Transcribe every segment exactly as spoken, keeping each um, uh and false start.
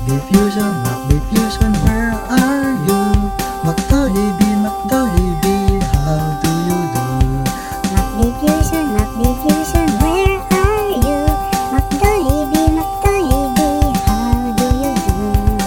Fusion, Macbi Fusion, where are you? McDolly, McDolly, how do you do? Macbi Fusion, Macbi Fusion, where are you? McDolly, McDolly, how do you do?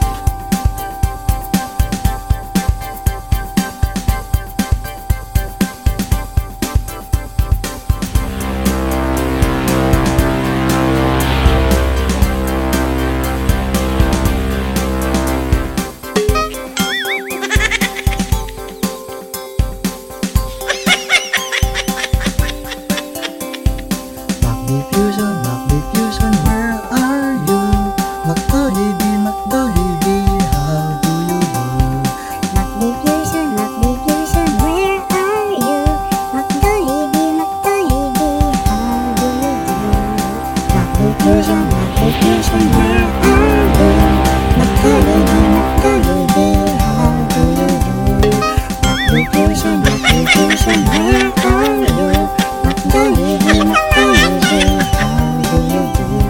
Macbi Fusion, Macbi Fusion, where are you? McDolly, McDolly, how do you do? Macbi Fusion, Macbi Fusion, where are you? McDolly, McDolly, how do you do? Macbi Fusion, Macbi Fusion, where are you? McDolly, McDolly, how do you do? Macbi Fusion, Macbi Fusion, where are you? McDolly, McDolly, how do you do?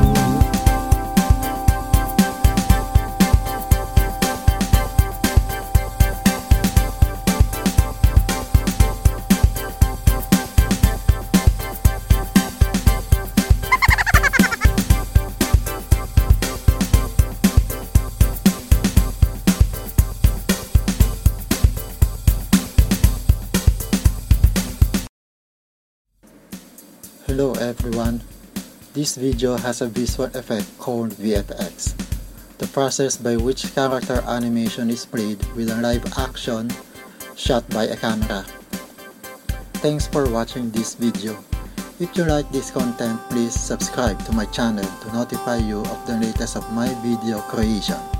Hello everyone. This video has a visual effect called V F X, the process by which character animation is played with a live action shot by a camera. Thanks for watching this video. If you like this content, please subscribe to my channel to notify you of the latest of my video creation.